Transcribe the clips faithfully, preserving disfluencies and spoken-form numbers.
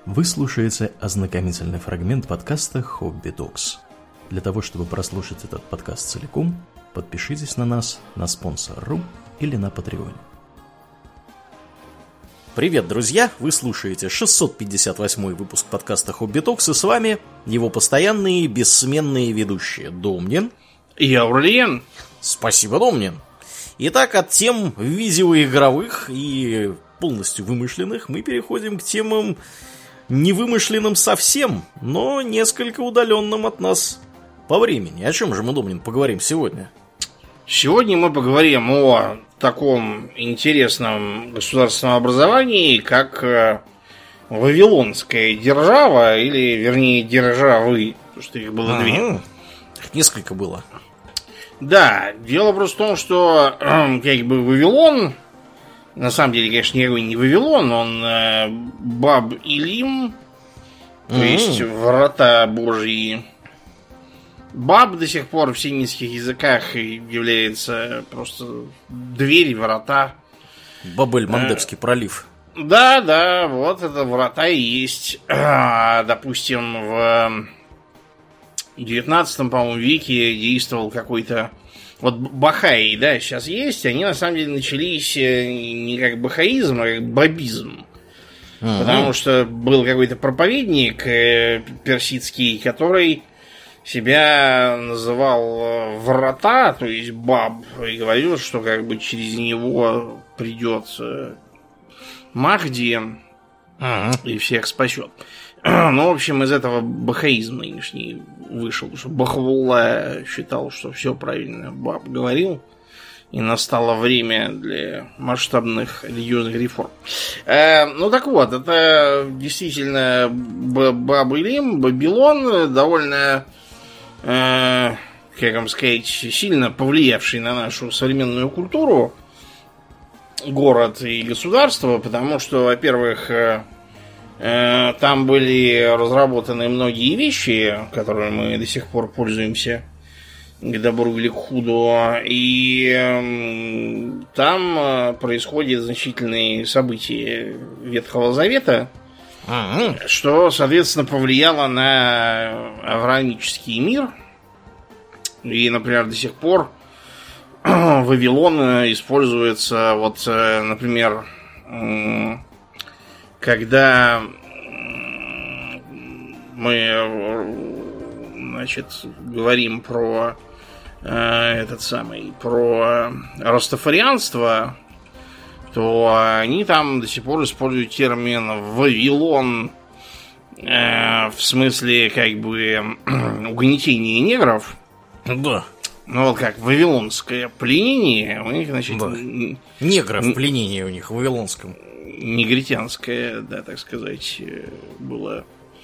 Вы слушаете ознакомительный фрагмент подкаста «Хобби Докс». Для того, чтобы прослушать этот подкаст целиком, подпишитесь на нас на спонсор точка ру или на Патреоне. Привет, друзья! Вы слушаете шестьсот пятьдесят восьмой выпуск подкаста «Хобби Докс», и с вами его постоянные бессменные ведущие Домнин и Аурлиен. Спасибо, Домнин. Итак, от тем видеоигровых и полностью вымышленных мы переходим к темам невымышленным совсем, но несколько удаленным от нас по времени. О чем же мы, Домнин, поговорим сегодня? Сегодня мы поговорим о таком интересном государственном образовании, как Вавилонская держава, или, вернее, державы, потому что их было ага. две. Их несколько было. Да, дело просто в том, что как бы Вавилон, на самом деле, конечно, никакой не Вавилон, он э, Баб-Илим, то mm-hmm. есть врата Божьи. Баб до сих пор в семитских языках является просто дверь, врата. Бабель-Мандебский э, пролив. Да, да, вот это врата и есть. А, допустим, в девятнадцатом, по-моему, веке действовал какой-то... Вот бахаи, да, сейчас есть, они на самом деле начались не как бахаизм, а как бабизм. Uh-huh. Потому что был какой-то проповедник персидский, который себя называл врата, то есть баб, и говорил, что как бы через него придет Махди uh-huh. и всех спасет. Ну, в общем, из этого бахаизм нынешний вышел, потому что Бахвулла считал, что все правильно баб говорил, и настало время для масштабных религиозных реформ. Э, ну, так вот, это действительно Баб-Илим, Вавилон, довольно, э, как вам сказать, сильно повлиявший на нашу современную культуру город и государство, потому что, во-первых, там были разработаны многие вещи, которыми мы до сих пор пользуемся к добру или к худу. И там происходят значительные события Ветхого Завета, ага. что, соответственно, повлияло на авраамический мир. И, например, до сих пор Вавилон используется, вот, например, когда мы, значит, говорим про э, этот самый, про растафарианство, то они там до сих пор используют термин «Вавилон» э, в смысле, как бы, угнетения негров. Да. Ну, вот как вавилонское пленение у них, значит... Да. Негров пленение у них в вавилонском. Негритянское, да, так сказать, было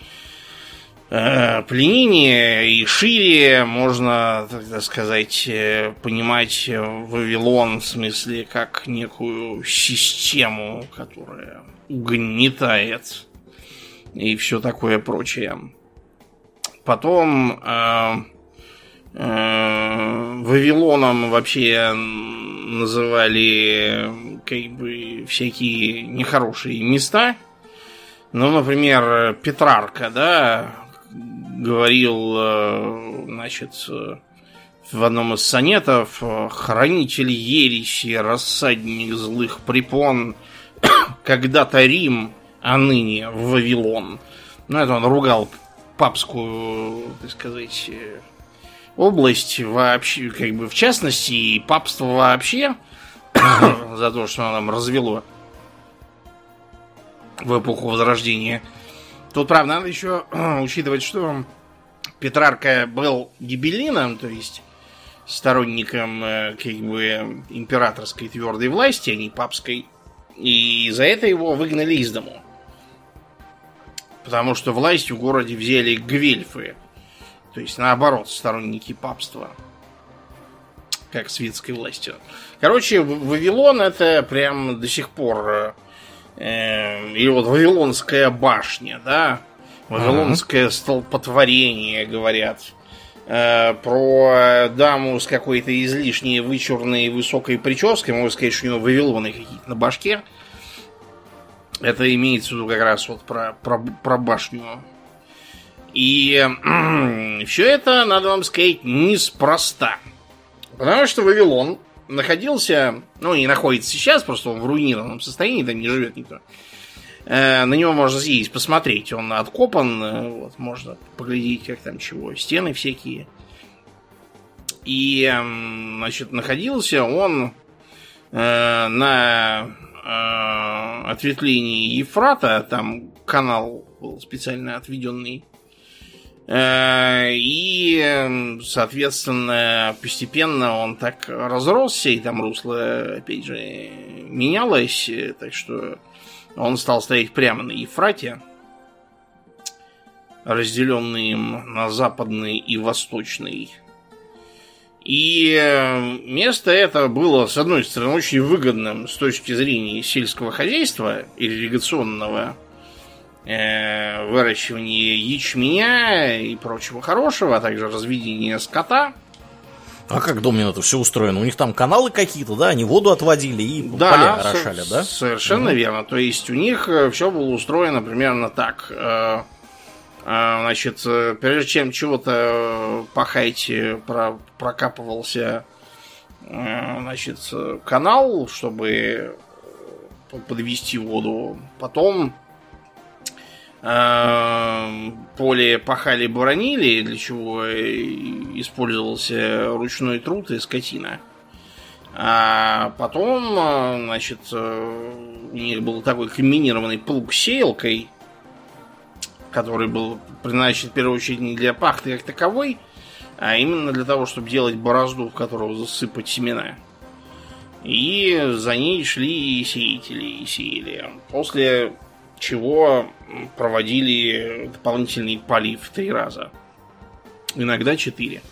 э, пленение, и шире можно, так сказать, понимать Вавилон в смысле как некую систему, которая угнетает и все такое прочее. Потом э, э, Вавилоном вообще называли как бы всякие нехорошие места. Ну, например, Петрарка, да, говорил, значит, в одном из сонетов: «Хранитель ереси, рассадник злых препон, когда-то Рим, а ныне Вавилон». Ну, это он ругал папскую, так сказать, область вообще, как бы в частности, и папство вообще, за то, что оно там развело в эпоху Возрождения. Тут, правда, надо еще учитывать, что Петрарка был гибеллином, то есть сторонником, как бы, императорской твердой власти, а не папской. И за это его выгнали из дому. Потому что власть в городе взяли гвельфы. То есть, наоборот, сторонники папства. Как светской властью. Короче, Вавилон это прям до сих пор... Э, или вот Вавилонская башня, да? Вавилонское столпотворение, говорят. Э, про даму с какой-то излишней вычурной высокой прической. Можно сказать, что у него Вавилоны какие-то на башке. Это имеется в виду как раз вот про, про, про башню. И все это, надо вам сказать, неспроста. Потому что Вавилон находился, ну и находится сейчас, просто он в руинированном состоянии, там не живет никто. Э, на него можно съездить, посмотреть. Он откопан, э, вот, можно поглядеть, как там чего, стены всякие. И, э, значит, находился он э, на э, ответвлении Ефрата, там канал был специально отведенный. И, соответственно, постепенно он так разросся, и там русло, опять же, менялось, так что он стал стоять прямо на Ефрате, разделенный им на западный и восточный. И место это было, с одной стороны, очень выгодным с точки зрения сельского хозяйства, ирригационного, выращивание ячменя и прочего хорошего, а также разведение скота. А как, Домнин, это все устроено? У них там каналы какие-то, да? Они воду отводили и да, поля орошали, да? Совершенно угу. верно. То есть у них все было устроено примерно так. Значит, прежде чем чего-то пахать, прокапывался, значит, канал, чтобы подвести воду. Потом поле пахали, боронили, для чего использовался ручной труд и скотина. А потом, значит, у них был такой комбинированный плуг с сеялкой, который был предназначен в первую очередь не для пахты как таковой, а именно для того, чтобы делать борозду, в которую засыпать семена. И за ней шли и сеятели, и сеяли. После чего проводили дополнительный полив три раза. Иногда четыре.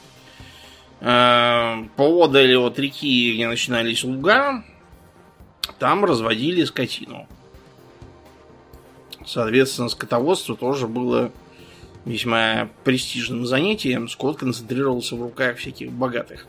Поодаль от реки, где начинались луга, там разводили скотину. Соответственно, скотоводство тоже было весьма престижным занятием. Скот концентрировался в руках всяких богатых.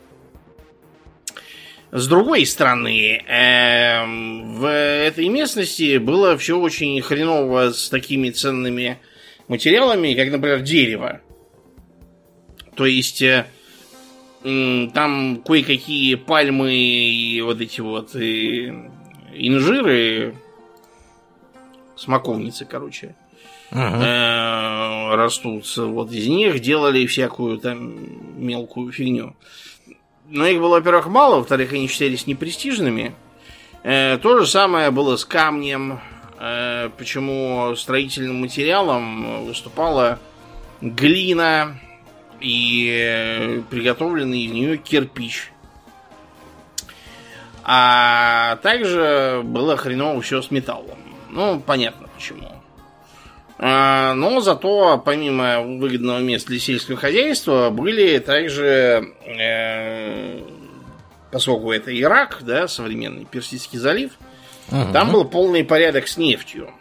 С другой стороны, э, в этой местности было все очень хреново с такими ценными материалами, как, например, дерево. То есть, э, э, там кое-какие пальмы и вот эти вот и, инжиры, смоковницы, короче, uh-huh. э, растут. Вот из них делали всякую там мелкую фигню. Но их было, во-первых, мало, во-вторых, они считались непрестижными. Э, то же самое было с камнем. Э, почему строительным материалом выступала глина и э, приготовленный из нее кирпич. А также было хреново все с металлом. Ну, понятно почему. Но зато, помимо выгодного места для сельского хозяйства, были также, э, поскольку это Ирак, да, современный Персидский залив, uh-huh. там был полный порядок с нефтью.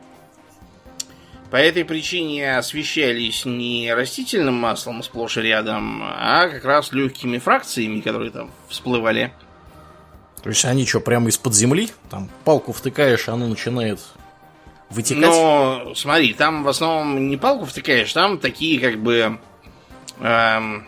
По этой причине освещались не растительным маслом сплошь и рядом, а как раз легкими фракциями, которые там всплывали. То есть они что, прямо из-под земли? Там палку втыкаешь, оно начинает вытекать? Но смотри, там в основном не палку втыкаешь, там такие как бы эм,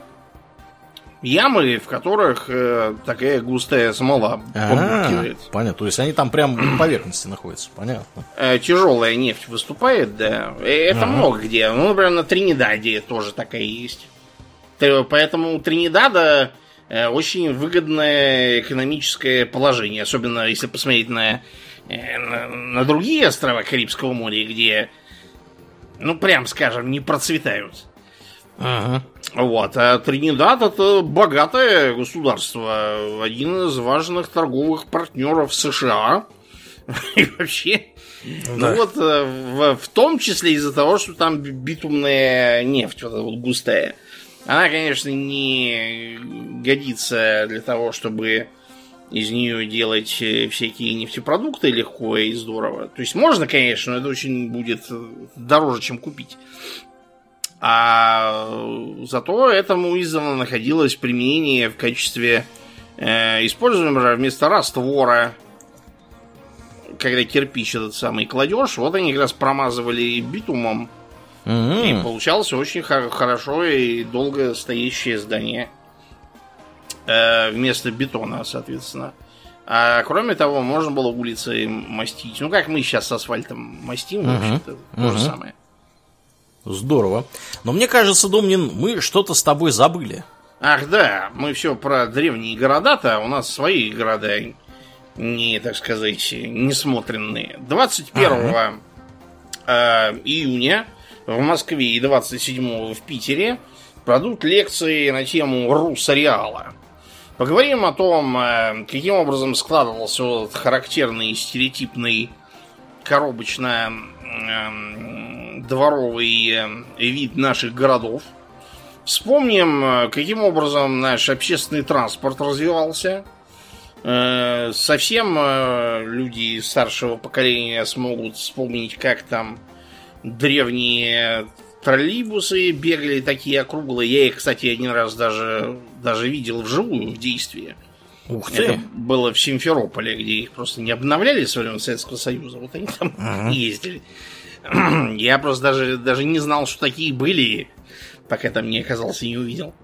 ямы, в которых э, такая густая смола побулькивает. Понятно, то есть они там прямо на поверхности находятся, понятно. Э, тяжелая нефть выступает, да. Это ага. много где. Ну, например, на Тринидаде тоже такая есть. Поэтому у Тринидада э, очень выгодное экономическое положение, особенно если посмотреть на На, на другие острова Карибского моря, где, ну, прям скажем, не процветают. Ага. Вот. А Тринидад — это богатое государство. Один из важных торговых партнеров США. И вообще, да. ну вот, в, в том числе из-за того, что там битумная нефть, вот эта вот густая. Она, конечно, не годится для того, чтобы из нее делать всякие нефтепродукты легко и здорово. То есть можно, конечно, но это очень будет дороже, чем купить. А зато этому издавна находилось применение в качестве э, используемого вместо раствора когда кирпич этот самый кладешь, вот они как раз промазывали битумом. Mm-hmm. И получалось очень хор- хорошо и долго стоящее здание. Э, вместо бетона, соответственно. А кроме того, можно было улицы мастить. Ну, как мы сейчас с асфальтом мастим, mm-hmm. вообще-то, mm-hmm. то же самое. Здорово. Но мне кажется, Домнин, мы что-то с тобой забыли. Ах да, мы все про древние города-то, у нас свои города не, так сказать, не смотренные. двадцать первого ага. июня в Москве и двадцать седьмого в Питере пройдут лекции на тему Руссориала. Поговорим о том, каким образом складывался вот характерный стереотипный коробочно-дворовый вид наших городов. Вспомним, каким образом наш общественный транспорт развивался. Совсем люди старшего поколения смогут вспомнить, как там древние троллейбусы бегали такие округлые. Я их, кстати, один раз даже, даже видел вживую в действии. Ух ты! Это было в Симферополе, где их просто не обновляли со времен Советского Союза. Вот они там uh-huh. ездили. Я просто даже, даже не знал, что такие были, пока там не оказался и не увидел.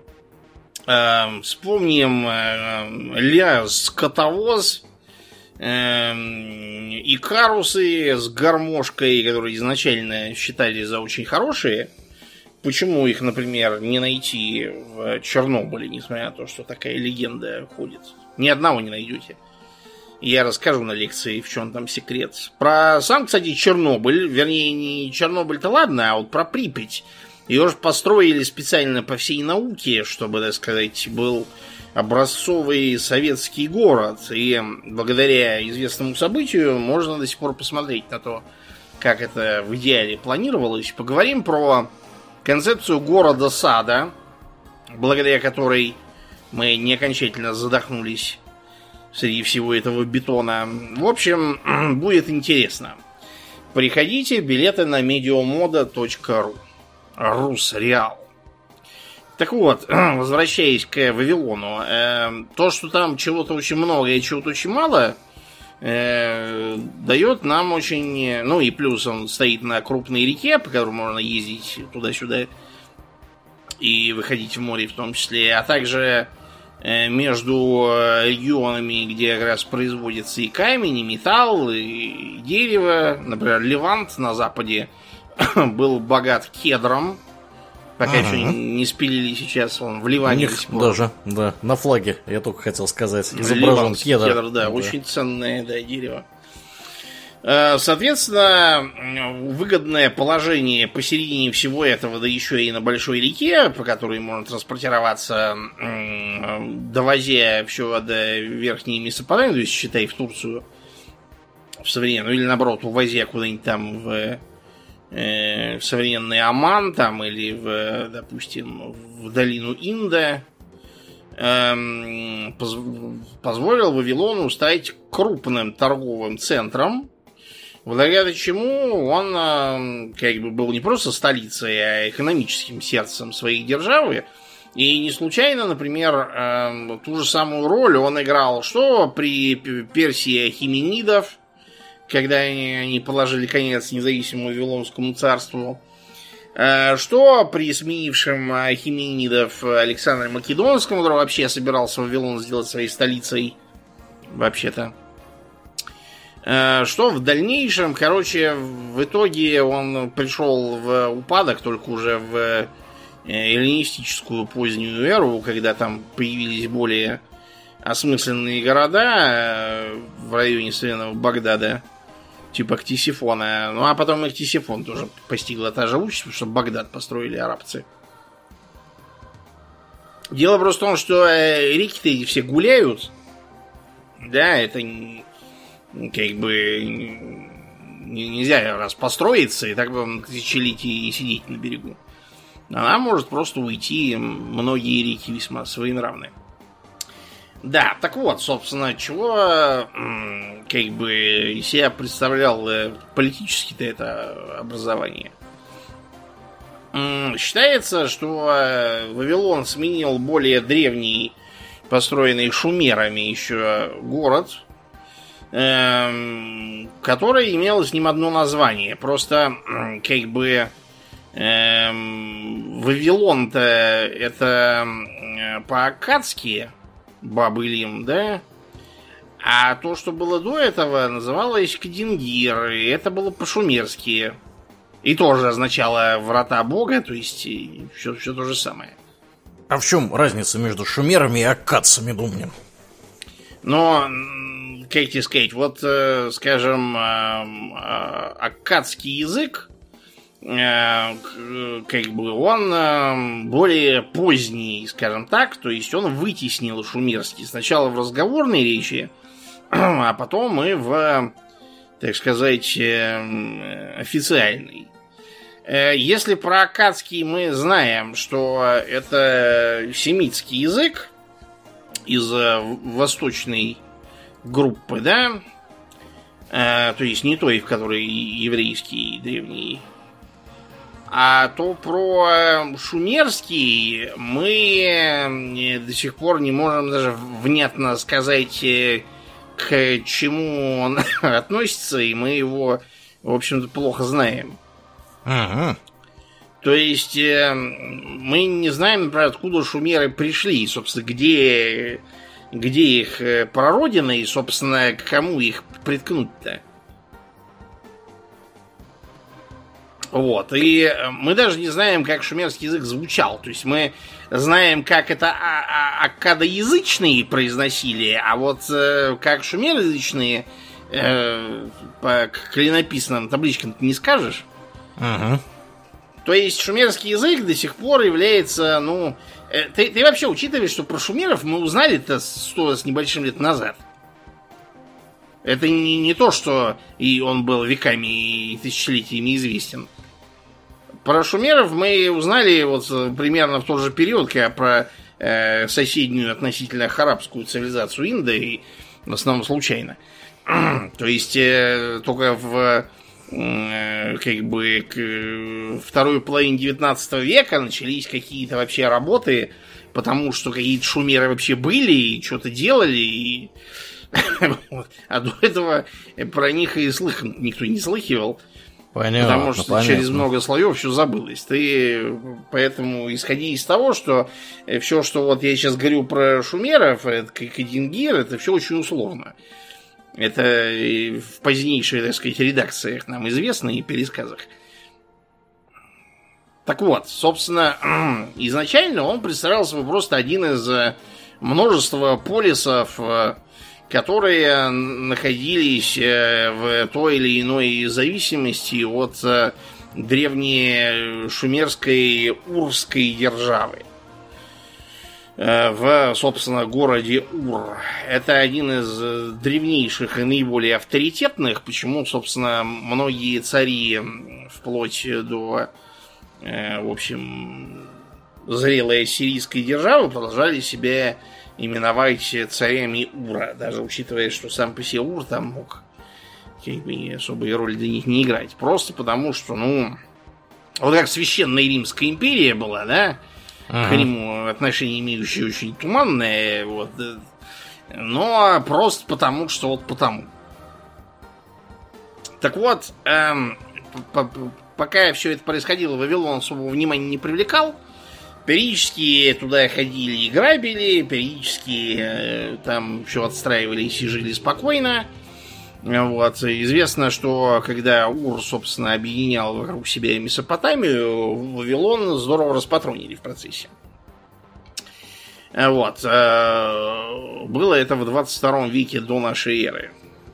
Э, вспомним э, ля скотовоз, э, и карусы с гармошкой, которые изначально считали за очень хорошие. Почему их, например, не найти в Чернобыле, несмотря на то, что такая легенда ходит? Ни одного не найдете. Я расскажу на лекции, в чем там секрет. Про сам, кстати, Чернобыль, вернее, не Чернобыль-то ладно, а вот про Припять. Ее же построили специально по всей науке, чтобы, так сказать, был образцовый советский город. И благодаря известному событию можно до сих пор посмотреть на то, как это в идеале планировалось. Поговорим про концепцию города-сада, благодаря которой мы не окончательно задохнулись среди всего этого бетона. В общем, будет интересно. Приходите, билеты на медиамода точка ру. Руссориал. Так вот, возвращаясь к Вавилону, э, то, что там чего-то очень много и чего-то очень мало, э, дает нам очень... Ну и плюс он стоит на крупной реке, по которой можно ездить туда-сюда и выходить в море в том числе, а также э, между регионами, где как раз производится и камень, и металл, и дерево. Например, Левант на западе был богат кедром, пока ага. еще не спилили сейчас, он в Ливане. У них даже, да, на флаге, я только хотел сказать, изображен кедр. Кедр, да, да, очень ценное, да, дерево. Соответственно, выгодное положение посередине всего этого, да еще и на большой реке, по которой можно транспортироваться, довозя все до Верхней Месопотамии, то есть, считай, в Турцию, в современную, или наоборот, увозя куда-нибудь там в в современный Оман там, или в, допустим, в долину Инда, эм, поз, позволил Вавилону стать крупным торговым центром, благодаря чему он э, как бы был не просто столицей, а экономическим сердцем своей державы. И не случайно, например, э, ту же самую роль он играл что при Персии Ахименидов, когда они, они положили конец независимому Вавилонскому царству, что при сменившем Ахименидов Александре Македонском, который вообще собирался Вавилон сделать своей столицей, вообще-то, что в дальнейшем, короче, в итоге он пришел в упадок только уже в эллинистическую позднюю эру, когда там появились более осмысленные города в районе современного Багдада, типа Ктисифона. Ну, а потом и Ктисифон тоже постигла та же участь, что Багдад построили арабцы. Дело просто в том, что реки-то эти все гуляют. Да, это как бы нельзя раз построиться и так бы тысячелетий и сидеть на берегу. Она может просто уйти, многие реки весьма своенравные. Да, так вот, собственно, чего как бы из себя представлял политически-то это образование. Считается, что Вавилон сменил более древний, построенный шумерами еще город, э, которое имело с ним одно название. Просто, как бы, э, Вавилон-то это по-аккадски Баб-Илим, да? А то, что было до этого, называлось Кадингир, и это было по-шумерски. И тоже означало врата бога, то есть все, все то же самое. А в чем разница между шумерами и аккадцами, думаю? Но, как тебе сказать, вот, скажем, аккадский язык, как бы, он более поздний, скажем так, то есть он вытеснил шумерский. Сначала в разговорной речи, а потом и в, так сказать, официальной. Если про аккадский мы знаем, что это семитский язык из восточной группы, да, то есть не той, в которой еврейский древний, а то про шумерский мы до сих пор не можем даже внятно сказать, к чему он относится, и мы его, в общем-то, плохо знаем. Ага. То есть мы не знаем, например, откуда шумеры пришли, собственно, где, где их прародина и, собственно, к кому их приткнуть-то. Вот. И мы даже не знаем, как шумерский язык звучал. То есть мы знаем, как это аккадоязычные произносили, а вот как шумероязычные по клинописным табличкам ты не скажешь. Ага. То есть шумерский язык до сих пор является, ну... Ты, ты вообще учитываешь, что про шумеров мы узнали-то сто с небольшим лет назад. Это не, не то, что и он был веками и тысячелетиями известен. Про шумеров мы узнали вот примерно в тот же период, как про э, соседнюю относительно арабскую цивилизацию Инда, и в основном случайно. То есть э, только в э, как бы к второй половине девятнадцатого века начались какие-то вообще работы, потому что какие-то шумеры вообще были и что-то делали, и а до этого про них и слыхом никто не слыхивал. Понятно, потому что понятно. через много слоев все забылось. Ты поэтому исходи из того, что все, что вот я сейчас говорю про шумеров, это Кадингир, это все очень условно. Это в позднейших, так сказать, редакциях нам известно и пересказах. Так вот, собственно, изначально он представлял собой просто один из множества полисов, которые находились в той или иной зависимости от древней шумерской Урской державы. В, собственно, городе Ур. Это один из древнейших и наиболее авторитетных, почему, собственно, многие цари вплоть до, в общем, зрелой ассирийской державы продолжали себя именовать царями Ура, даже учитывая, что сам по себе Ур там мог как бы особой роли для них не играть. Просто потому, что, ну, вот как Священная Римская империя была, да, ага. К Риму отношение имеющие очень туманное, вот, но просто потому, что вот потому. Так вот, эм, пока все это происходило, Вавилон особого внимания не привлекал. Периодически туда ходили и грабили, периодически э, там все отстраивались и жили спокойно. Вот. Известно, что когда Ур, собственно, объединял вокруг себя Месопотамию, Вавилон здорово распатронили в процессе. Вот. Э, было это в двадцать втором веке до нашей эры.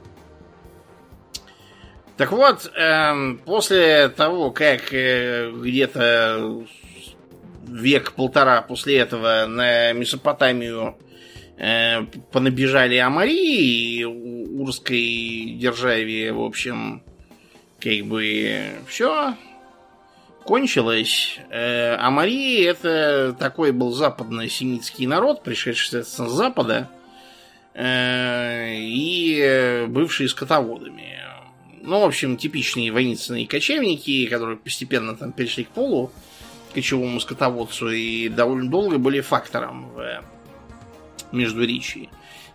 Так вот, э, после того, как э, где-то век-полтора после этого на Месопотамию э, понабежали амарии, и Урской державе, в общем, как бы все кончилось. Э, амарии это такой был западно-семитский народ, пришедший, соответственно, с запада, э, и бывшие скотоводами. Ну, в общем, типичные воинственные кочевники, которые постепенно там перешли к полу, кочевому скотоводцу, и довольно долго были фактором в Междуречии.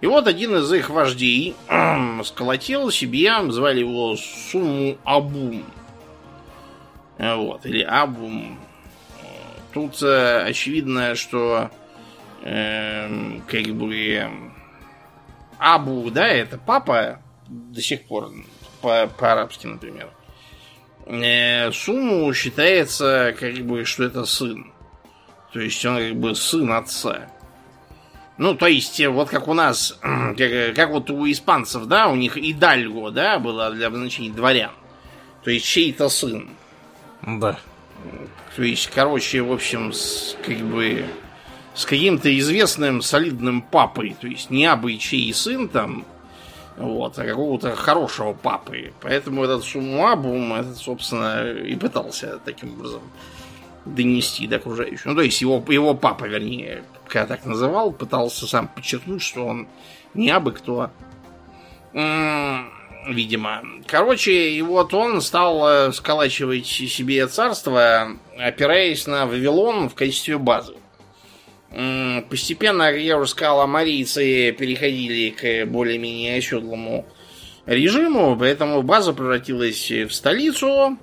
И вот один из их вождей сколотил себе, звали его Суму-Абум. Вот, или Абум. Тут э, очевидно, что э, как бы Абу, да, это папа до сих пор, по- по-арабски, например. Э, Суму считается, как бы, что это сын. То есть он как бы сын отца. Ну, то есть, вот как у нас, как, как вот у испанцев, да, у них идальго, да, было для обозначения дворян. То есть, чей-то сын. Да. То есть, короче, в общем, с, как бы, с каким-то известным солидным папой. То есть, не абы чей сын там, вот, а какого-то хорошего папы. Поэтому этот Сумуабум, этот, собственно, и пытался таким образом донести до окружающих. Ну, то есть, его, его папа, вернее, когда так называл, пытался сам подчеркнуть, что он не абы кто. М-м, видимо. Короче, и вот он стал сколачивать себе царство, опираясь на Вавилон в качестве базы. М-м, постепенно, как я уже сказал, амарийцы переходили к более-менее оседлому режиму, поэтому база превратилась в столицу.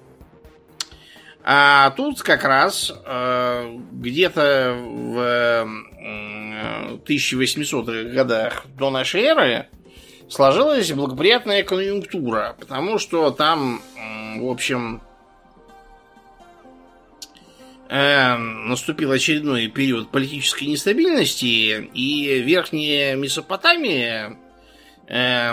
А тут как раз э, где-то в э, тысяча восьмисотых годах до нашей эры сложилась благоприятная конъюнктура, потому что там, э, в общем, э, наступил очередной период политической нестабильности, и Верхняя Месопотамия, э,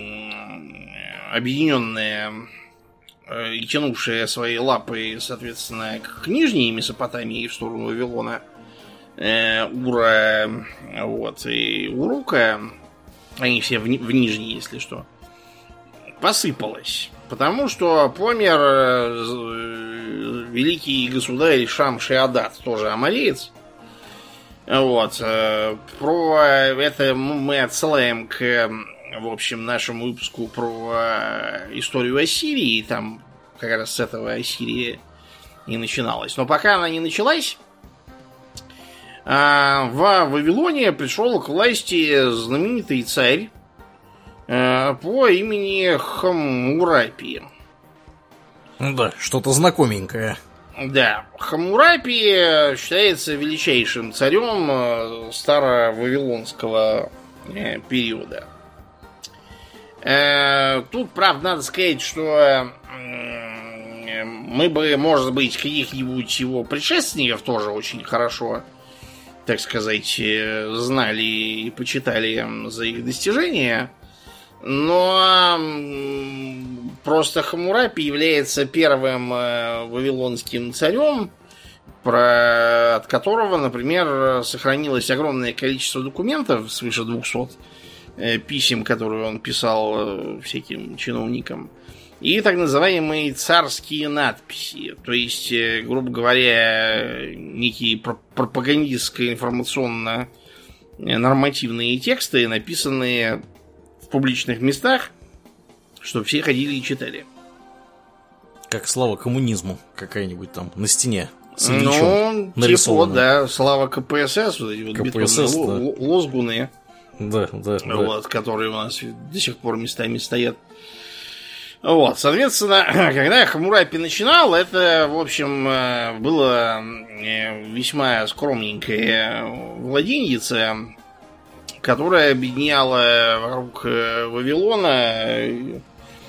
объединенная и тянувшие свои лапы, соответственно, к нижней Месопотамии в сторону Вавилона, э, Ура, вот, и Урука, они все в, в нижней, если что, посыпалась. Потому что помер э, великий государь Шам-Шиадат, тоже амалеец. Вот. Э, про это мы отсылаем к, в общем, нашему выпуску про историю Ассирии. Там как раз с этого Ассирия и начиналась. Но пока она не началась, в Вавилоне пришел к власти знаменитый царь по имени Хаммурапи. Да, что-то знакоменькое. Да, Хаммурапи считается величайшим царем старо-вавилонского периода. Тут, правда, надо сказать, что мы бы, может быть, каких-нибудь его предшественников тоже очень хорошо, так сказать, знали и почитали за их достижения. Но просто Хаммурапи является первым вавилонским царем, про... от которого, например, сохранилось огромное количество документов, свыше двухсот писем, которые он писал всяким чиновникам, и так называемые царские надписи. То есть, грубо говоря, некие пропагандистские информационно-нормативные тексты, написанные в публичных местах, чтобы все ходили и читали. Как слава коммунизму какая-нибудь там на стене. С ну, типа, да, слава КПСС, вот эти вот КПСС, бетонные да. лозгуны. Да, да, вот, да. которые у нас до сих пор местами стоят. Вот, соответственно, когда Хаммурапи начинал, это, в общем, было весьма скромненькое владеньице, которое объединяло вокруг Вавилона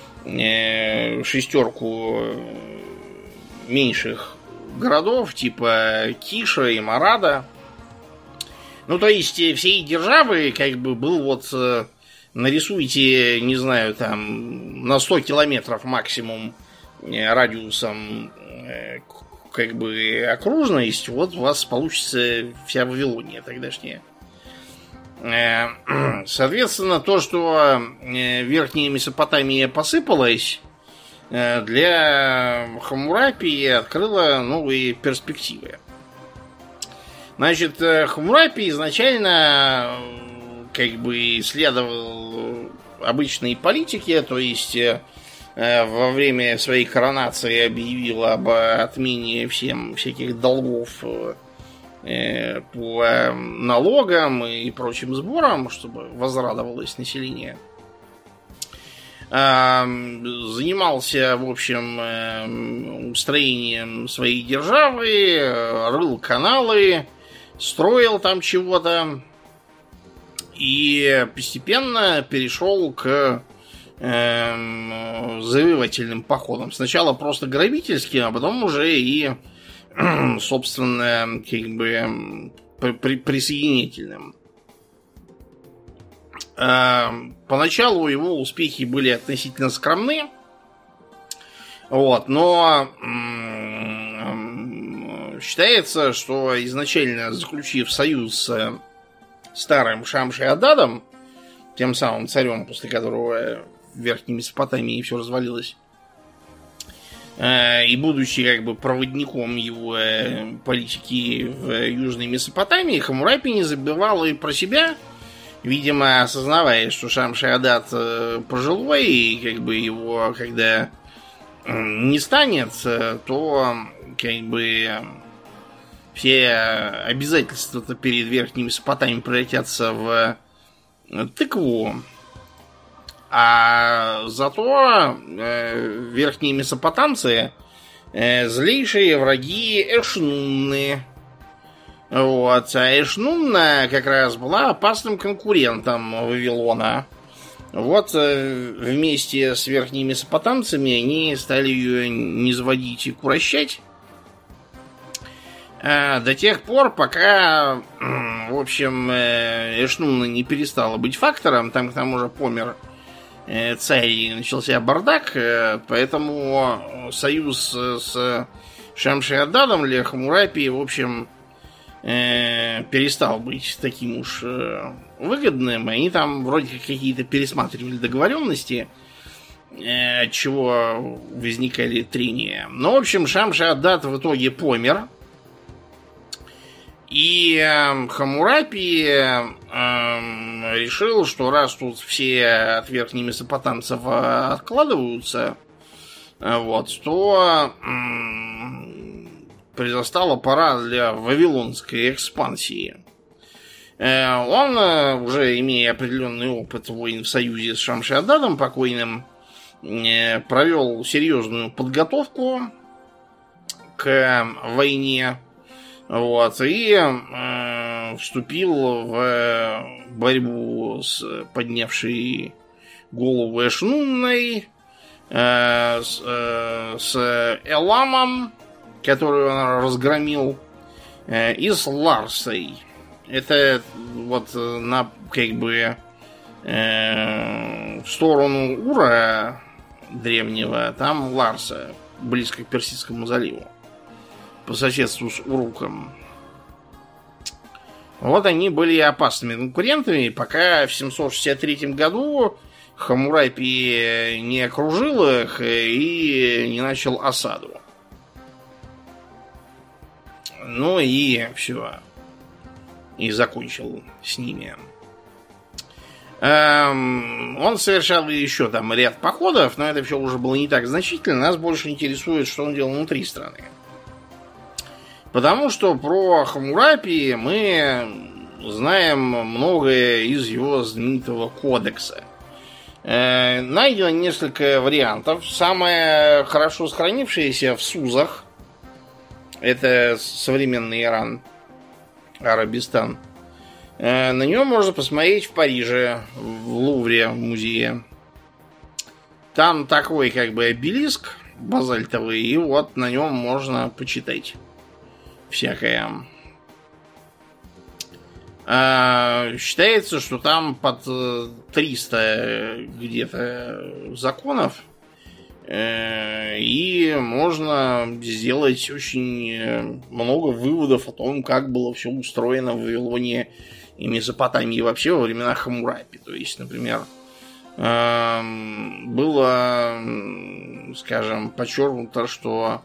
шестерку меньших городов, типа Киша и Марада. Ну, то есть, всей державы, как бы, был вот, нарисуйте, не знаю, там, на сто километров максимум радиусом, как бы, окружность, вот у вас получится вся Вавилония тогдашняя. Соответственно, то, что Верхняя Месопотамия посыпалась, для Хаммурапи открыло новые перспективы. Значит, Хаммурапи изначально как бы следовал обычной политике, то есть во время своей коронации объявил об отмене всем всяких долгов э, по э, налогам и прочим сборам, чтобы возрадовалось население. Э, занимался, в общем, э, устроением своей державы, э, рыл каналы, строил там чего-то и постепенно перешел к э, завоевательным походам. Сначала просто грабительским, а потом уже и, собственно, как бы при, присоединительным. Э, поначалу его успехи были относительно скромны, вот, но э, считается, что изначально, заключив союз с старым Шамши-Ададом, тем самым царем, после которого в Верхней Месопотамии все развалилось, и будучи как бы проводником его политики в Южной Месопотамии, Хаммурапи не забывал и про себя, видимо, осознавая, что Шамши-Адад пожилой, и как бы его, когда не станет, то как бы все обязательства-то перед Верхними Месопотамией превратятся в тыкву. А зато э, верхние месопотамцы э, злейшие враги Эшнунны. Вот. А Эшнунна как раз была опасным конкурентом Вавилона. Вот э, вместе с верхними месопотамцами они стали ее низводить и курощать. До тех пор, пока, в общем, Эшнунна не перестала быть фактором. Там к тому же помер царь и начался бардак. Поэтому союз с Шамши-Ададом для Хаммурапи, в общем, перестал быть таким уж выгодным. Они там вроде как какие-то пересматривали договоренности, от чего возникали трения. Но, в общем, Шамши-Адад в итоге помер. И э, Хаммурапи э, решил, что раз тут все от верхних месопотамцев откладываются, э, вот, то э, предостала пора для вавилонской экспансии. Э, он, э, уже имея определенный опыт войн в союзе с Шамши-Ададом покойным, э, провел серьезную подготовку к войне. Вот, и э, вступил в борьбу с поднявшей голову Эшнунной, э, с, э, с Эламом, которую он разгромил, э, и с Ларсой. Это вот на как бы э, в сторону Ура древнего, там Ларса, близко к Персидскому заливу, по соседству с Уруком. Вот они были опасными конкурентами, пока в семьсот шестьдесят третьем году Хаммурапи не окружил их и не начал осаду. Ну и все. И закончил с ними. Эм, он совершал еще там ряд походов, но это все уже было не так значительно. Нас больше интересует, что он делал внутри страны. Потому что про Хаммурапи мы знаем многое из его знаменитого кодекса. Э, найдено несколько вариантов. Самое хорошо сохранившееся в Сузах. Это современный Иран, Арабистан. Э, на нем можно посмотреть в Париже, в Лувре, в музее. Там такой как бы обелиск базальтовый, и вот на нем можно почитать всякое. А, считается, что там под триста где-то законов, э, и можно сделать очень много выводов о том, как было все устроено в Вавилоне и Месопотамии вообще во времена Хаммурапи. То есть, например, э, было, скажем, подчеркнуто, что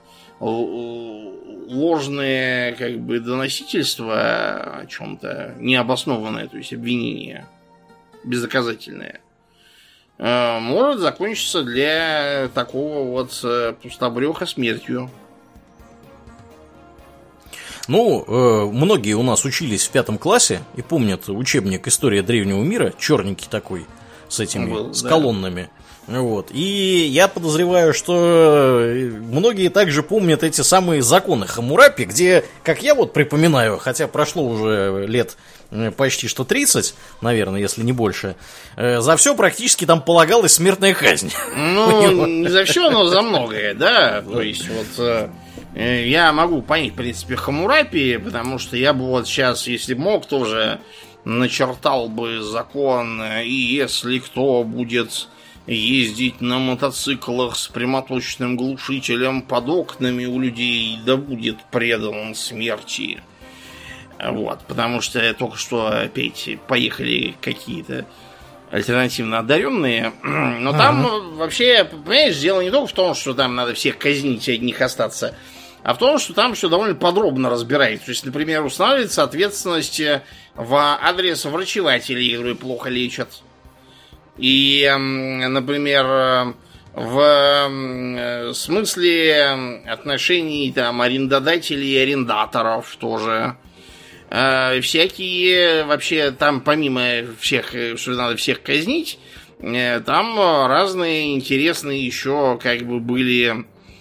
ложные как бы доносительства о чем-то необоснованное, то есть обвинение бездоказательное, может закончиться для такого вот пустобреха смертью. Ну, э, многие у нас учились в пятом классе и помнят учебник «История древнего мира», черненький такой, с этими, был, с да. колоннами. Вот. И я подозреваю, что многие также помнят эти самые законы Хаммурапи, где, как я вот припоминаю, хотя прошло уже лет почти что тридцать, наверное, если не больше, за все практически там полагалась смертная казнь. Ну, не за все, но за многое, да. То есть вот я могу понять, в принципе, Хаммурапи, потому что я бы вот сейчас, если мог, тоже начертал бы закон, и если кто будет ездить на мотоциклах с прямоточным глушителем под окнами у людей, да будет предан смерти. Вот, потому что только что опять поехали какие-то альтернативно одаренные. Но ага. там вообще, понимаешь, дело не только в том, что там надо всех казнить и одних остаться, а в том, что там все довольно подробно разбирается. То есть, например, устанавливается ответственность в адрес врачевателей, которые плохо лечат. И, например, в смысле отношений там арендодателей и арендаторов тоже. Всякие, вообще, там помимо всех, что надо всех казнить, там разные интересные еще как бы были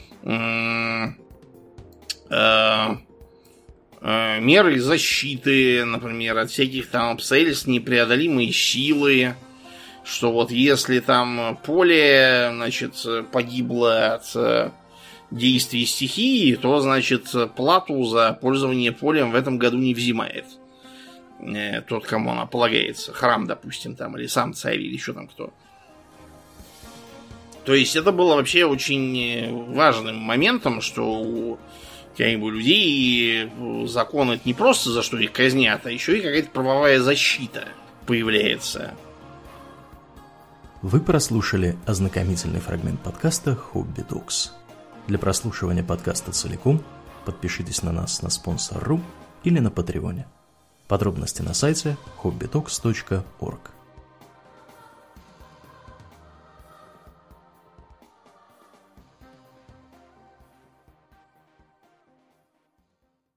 меры защиты, например, от всяких там обстоятельств непреодолимой силы. Что вот если там поле, значит, погибло от действий стихии, то, значит, плату за пользование полем в этом году не взимает тот, кому она полагается. Храм, допустим, там, или сам царь, или еще там кто. То есть это было вообще очень важным моментом, что у как бы, людей закон это не просто за что их казнят, а еще и какая-то правовая защита появляется. Вы прослушали ознакомительный фрагмент подкаста «Хобби Докс». Для прослушивания подкаста целиком подпишитесь на нас на спонсор точка ру или на Патреоне. Подробности на сайте хобби докс точка орг.